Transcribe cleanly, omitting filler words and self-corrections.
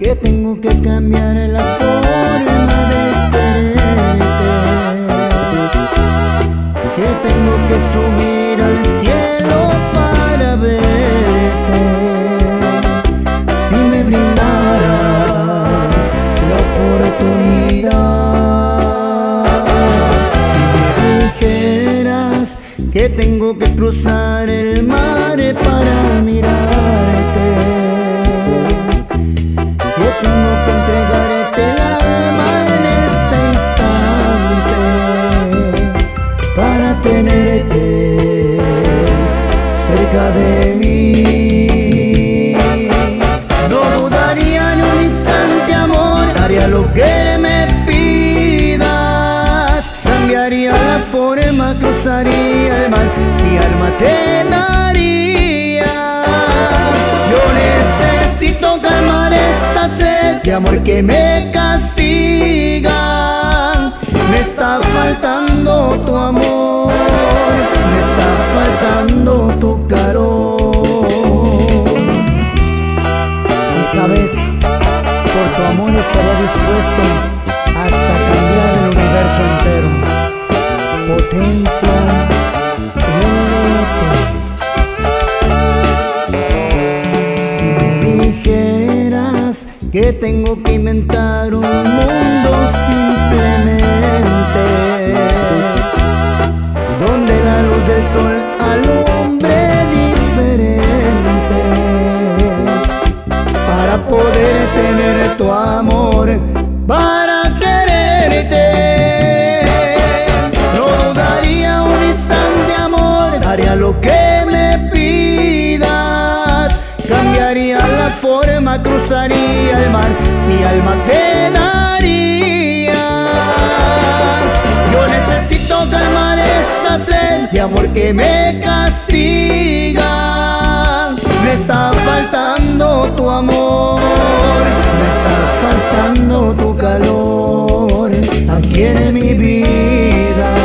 que tengo que cambiar la forma de quererte, que tengo que subir al cielo para verte. Si me brindaras la oportunidad, si me dijeras que tengo que cruzar el mar para mirarte, que tengo que entregarte el alma en este instante para tenerte cerca de mí. No dudaría ni un instante, amor, haría lo que me pidas. Cambiaría la forma, cruzaría el mar, mi alma te daría. Yo necesito calmar esta sed de amor que me castiga. Me está faltando tu amor, me está faltando tu calor. Y sabes, por tu amor estaría dispuesto hasta cambiar el universo entero. Potencia LT. Si me dijeras que tengo que inventar un mundo simplemente, donde la luz del sol alumbre diferente, para poder tener tu amor, para quererte. No dudaría un instante, amor, haría lo que me pidas. Cambiaría la forma, cruzaría el mar, mi alma te daría. Yo necesito calmar esta sed de amor que me castiga. Me está faltando tu amor, me está faltando tu calor aquí en mi vida.